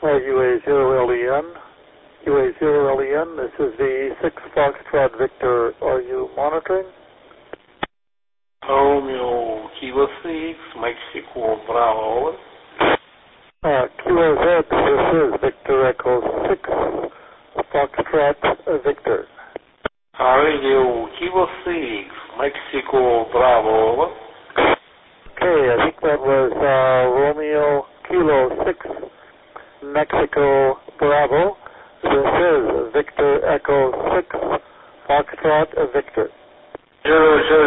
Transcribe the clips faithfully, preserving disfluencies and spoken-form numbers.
Uh, U A zero L E N. U A zero L E N, this is the six Foxtrot Victor. Are you monitoring? Romeo Kilo six, Mexico Bravo, over. Uh, Q O Z, this is Victor Echo six Foxtrot Victor. Radio Kilo six, Mexico Bravo, over. Okay, I think that was uh, Romeo Kilo six Mexico Bravo. This is Victor Echo six Foxtrot Victor. Roger.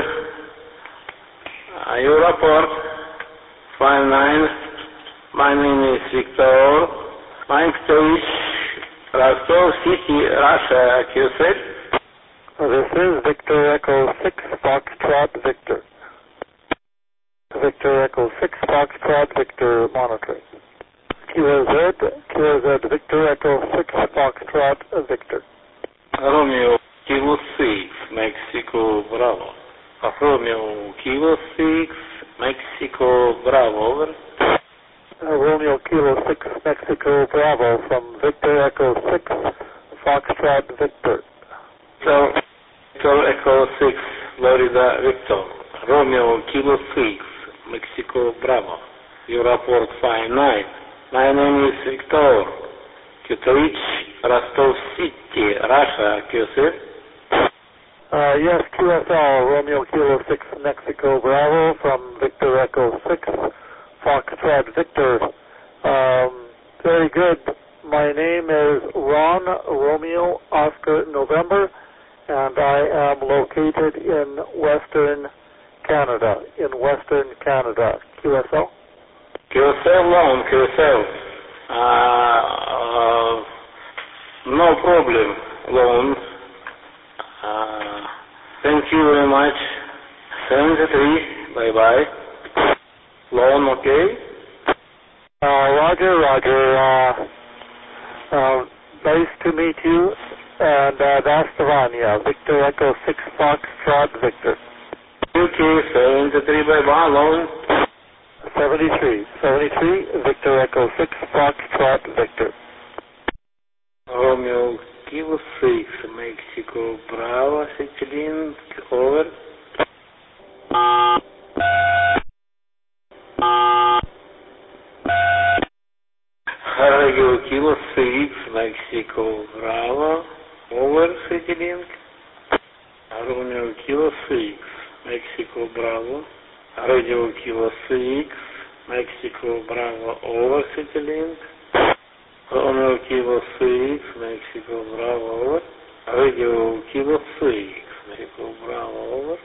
Uh, your report, five nine. My name is Victor. My stage, Rostov City, Russia, Q said. This is Victor Echo six Foxtrot Victor. Victor Echo six Foxtrot Victor monitoring. Q O Z, Q O Z Victor Echo six Foxtrot Victor. Romeo Kilo six, Mexico Bravo. Romeo Kilo six, Mexico Bravo, over. Uh, Romeo Kilo six Mexico Bravo from Victor Echo six Foxtrot Victor. So, Victor Echo six, Florida Victor. Romeo Kilo six, Mexico Bravo. Your report five nine. My name is Victor. Kutovich, Rostov City, Russia, Q said. Uh, yes, Q S L, Romeo Kilo six Mexico Bravo from Victor Echo six Foxtrot Victor. Um, very good. My name is Ron Romeo Oscar November, and I am located in Western Canada, in Western Canada. Q S L? Q S L loan, Q S L. Uh, uh, no problem, loan. Uh, thank you very much. seventy-three, bye-bye. Loan, okay? Uh, Roger, Roger. Uh, uh, nice to meet you. And uh, that's Stevania, Victor Echo six Foxtrot Victor. Okay, seventy-three, bye-bye, loan. seventy-three, seventy-three, Victor Echo six Foxtrot Victor. Romeo Kilo six, Mexico Bravo, Citylink, over. Radio Kilo six, Mexico Bravo, over, Citylink. Romeo Kilo six, Mexico Bravo. Radio Kilo six, Mexico Bravo, over, Citylink. Romeo Kilo six, Mexico Bravo, over. Radio Kilo six, Mexico Bravo, over.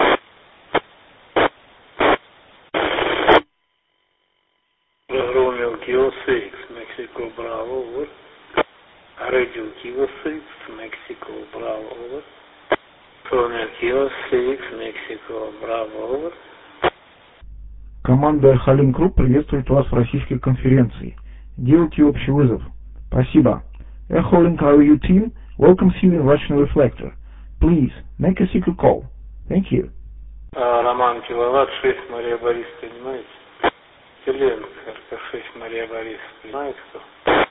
Romeo Kilo six, Mexico Bravo, over. Radio Kilo six, Mexico Bravo, over. Romeo Kilo six, Mexico Bravo, over. Команда Халим Групп приветствует вас в российской конференции. Делайте общий вызов. Спасибо. Echo Link R U team welcomes you in Russian Reflector. Please, make a secret call. Thank you. А, Роман Киловатт шесть, Мария Борис, понимаете? Селенко, эр ка шесть, Мария Борис, понимаете кто?